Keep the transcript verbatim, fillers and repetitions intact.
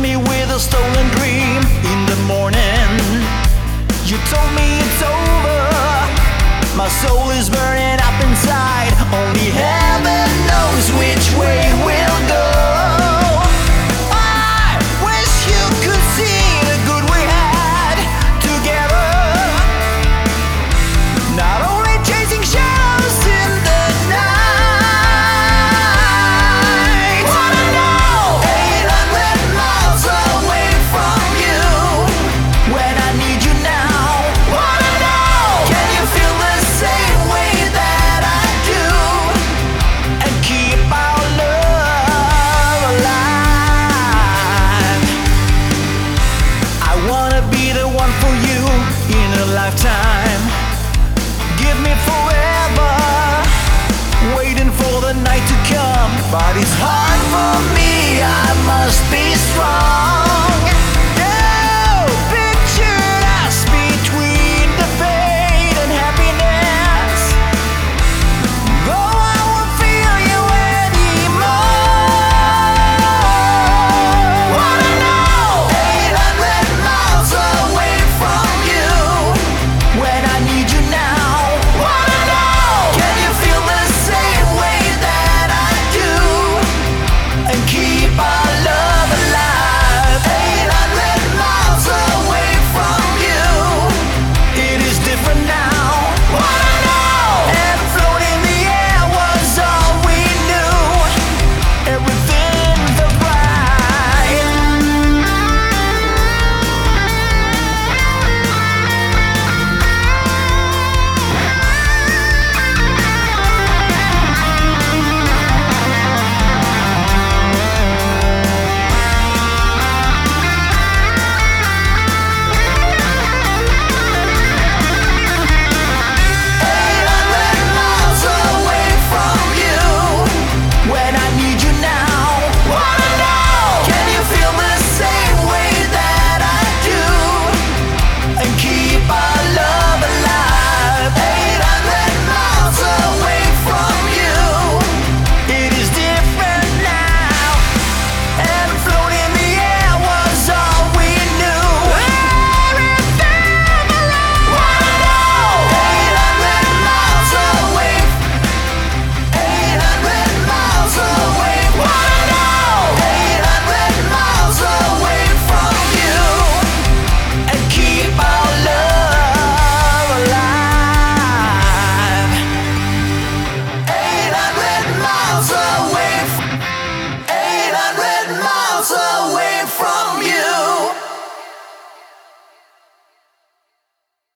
me with a stolen dream. In the morning, you told me it's over. My soul is burning up inside. Only heaven knows which way we'll go. I wish you could see the good we had together. Not only chasing shadows in the night. Wanna know, eight hundred miles away from you, when I need you now. Wanna know, can you feel the same way that I do, and keep our love alive? I wanna be the one for you in a lifetime. Give me forever, waiting for the night to come. But it's hard for me, I must be strong.